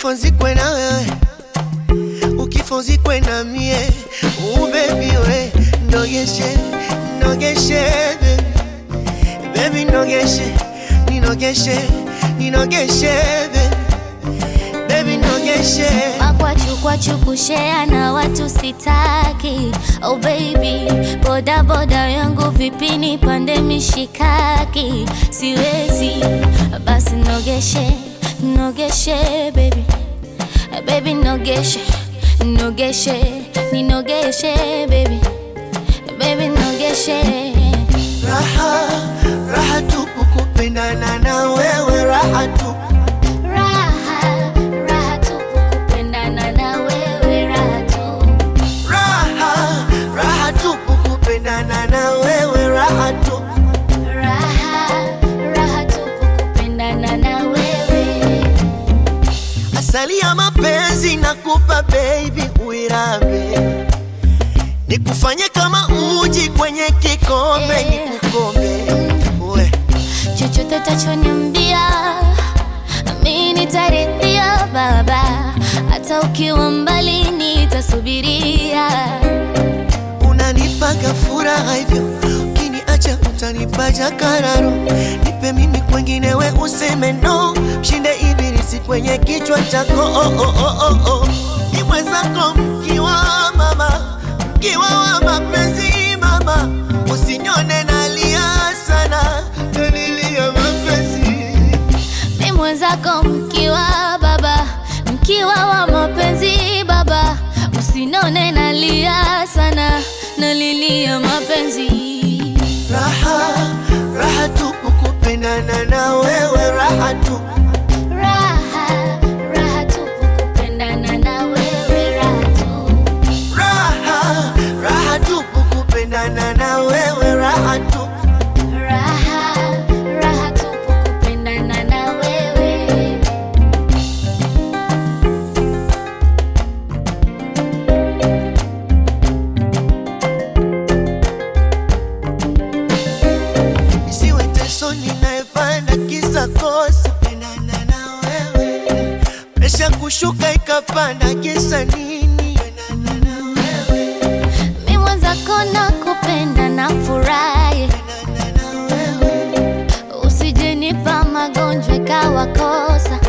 Ukifonzikwe na wewe, ukifonzikwe na mie, baby we, nogeshe, nogeshe, baby nogeshe, ninogeshe, baby nogeshe. Makwachu kushare na watu sitaki. Oh baby, boda boda yangu vipi nipande mishikaki. Siwezi, basi nogeshe baby. Baby nogeshe, ninogeshe baby. Baby nogeshe. Raha tupu kupendana na wewe, raha tupu. Raha tupu kupendana na wewe, raha tupu. Raha tupu kupendana na wewe, raha tupu. Raha tupu kupendana na wewe. Asali ya mapenzi nakupa baby, uirambe. Nikufanye kama uji kwenye kikombe, nikukombe. Chochote utachoniambia mimi nitaridhia baba. Hata ukiwa mbali nitasubiria. Unanipaga furaha hivyo, ukiniacha utanipa jakararo. Nipe mimi kwengine we useme no, mshinde ibilisi kwenye kichwa chako. Ni mwenzako mkiwa mama, mkiwa wa mapenzi mama. Usinyone nalia sana, nalilia mapenzi. Ni mwenzako mkiwa baba, mkiwa wa mapenzi baba. Usinone nalia sana, nalilia mapenzi. Raha tupu kupendana na wewe, raha tupu. Raha tupu kupendana na wewe, raha tupu. Raha tupu kupendana na wewe, raha tupu. Raha tupu kupendana na wewe. Isiwe teso ninaefanya kisa kosa kupendana na wewe. Presha kushuka ikapanda kisa nini kupendana na wewe. Mimi mwenzako nakupenda na furahi. Kupendana na wewe. Usije nipa magonjwa ikawa kosa.